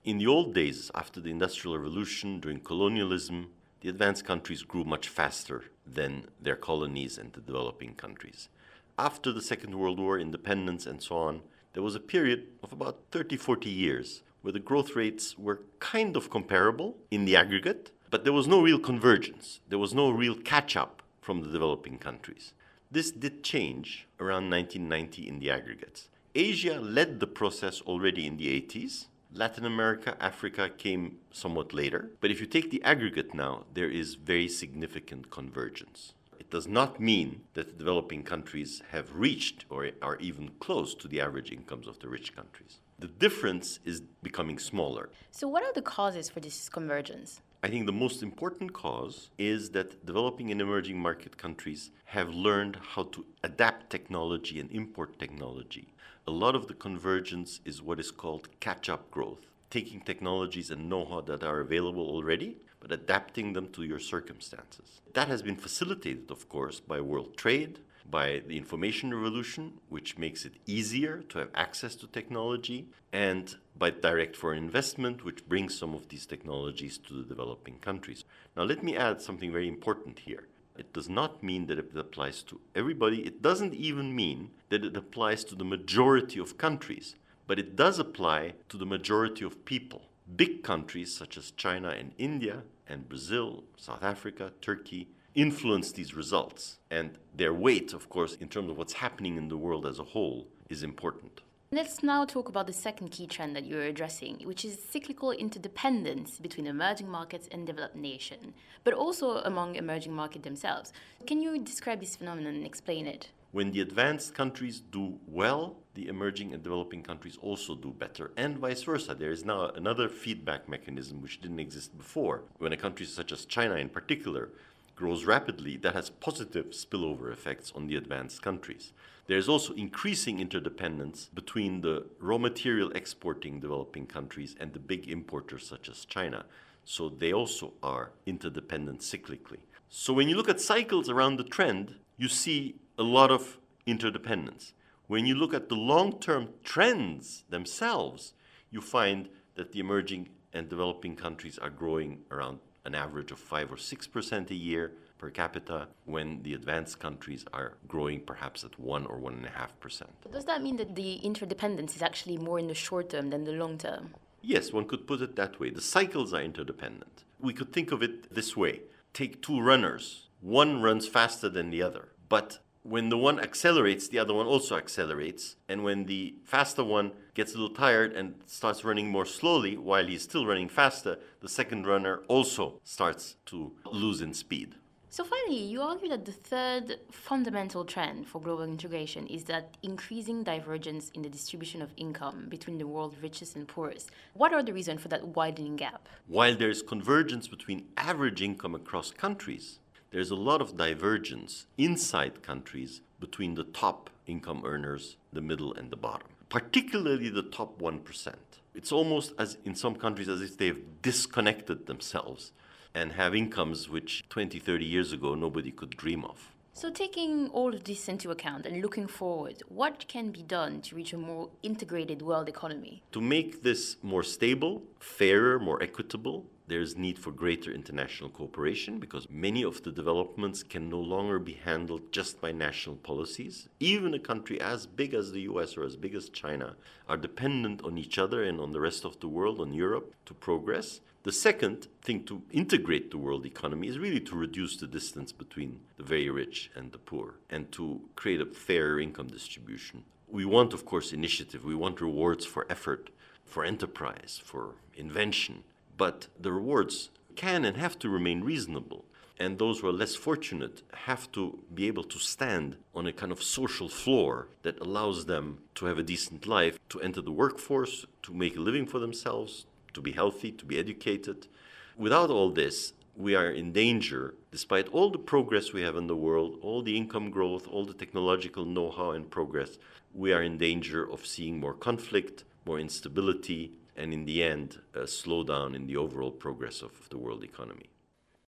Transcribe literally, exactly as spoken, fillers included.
In the old days, after the Industrial Revolution, during colonialism, the advanced countries grew much faster than their colonies and the developing countries. After the Second World War, independence and so on, there was a period of about thirty, forty years where the growth rates were kind of comparable in the aggregate, but there was no real convergence. There was no real catch-up from the developing countries. This did change around nineteen ninety in the aggregates. Asia led the process already in the eighties. Latin America, Africa came somewhat later. But if you take the aggregate now, there is very significant convergence. It does not mean that the developing countries have reached or are even close to the average incomes of the rich countries. The difference is becoming smaller. So what are the causes for this convergence? I think the most important cause is that developing and emerging market countries have learned how to adapt technology and import technology. A lot of the convergence is what is called catch-up growth, taking technologies and know-how that are available already, but adapting them to your circumstances. That has been facilitated, of course, by world trade, by the information revolution, which makes it easier to have access to technology, and by direct foreign investment, which brings some of these technologies to the developing countries. Now, let me add something very important here. It does not mean that it applies to everybody. It doesn't even mean that it applies to the majority of countries, but it does apply to the majority of people. Big countries such as China and India and Brazil, South Africa, Turkey, influence these results. And their weight, of course, in terms of what's happening in the world as a whole, is important. Let's now talk about the second key trend that you're addressing, which is cyclical interdependence between emerging markets and developed nations, but also among emerging markets themselves. Can you describe this phenomenon and explain it? When the advanced countries do well, the emerging and developing countries also do better, and vice versa. There is now another feedback mechanism which didn't exist before. When a country such as China in particular grows rapidly, that has positive spillover effects on the advanced countries. There is also increasing interdependence between the raw material exporting developing countries and the big importers such as China. So they also are interdependent cyclically. So when you look at cycles around the trend, you see a lot of interdependence. When you look at the long-term trends themselves, you find that the emerging and developing countries are growing around an average of five or six percent a year per capita, when the advanced countries are growing perhaps at one or one and a half percent. Does that mean that the interdependence is actually more in the short term than the long term? Yes, one could put it that way. The cycles are interdependent. We could think of it this way. Take two runners. One runs faster than the other, but when the one accelerates, the other one also accelerates. And when the faster one gets a little tired and starts running more slowly while he's still running faster, the second runner also starts to lose in speed. So finally, you argue that the third fundamental trend for global integration is that increasing divergence in the distribution of income between the world's richest and poorest. What are the reasons for that widening gap? While there is convergence between average income across countries, there's a lot of divergence inside countries between the top income earners, the middle, and the bottom, particularly the top one percent. It's almost as in some countries as if they've disconnected themselves and have incomes which twenty, thirty years ago nobody could dream of. So taking all of this into account and looking forward, what can be done to reach a more integrated world economy? To make this more stable, fairer, more equitable, there's need for greater international cooperation because many of the developments can no longer be handled just by national policies. Even a country as big as the U S or as big as China are dependent on each other and on the rest of the world, on Europe, to progress. The second thing to integrate the world economy is really to reduce the distance between the very rich and the poor and to create a fairer income distribution. We want, of course, initiative. We want rewards for effort, for enterprise, for invention. But the rewards can and have to remain reasonable. And those who are less fortunate have to be able to stand on a kind of social floor that allows them to have a decent life, to enter the workforce, to make a living for themselves, to be healthy, to be educated. Without all this, we are in danger, despite all the progress we have in the world, all the income growth, all the technological know-how and progress, we are in danger of seeing more conflict, more instability, and in the end, a slowdown in the overall progress of the world economy.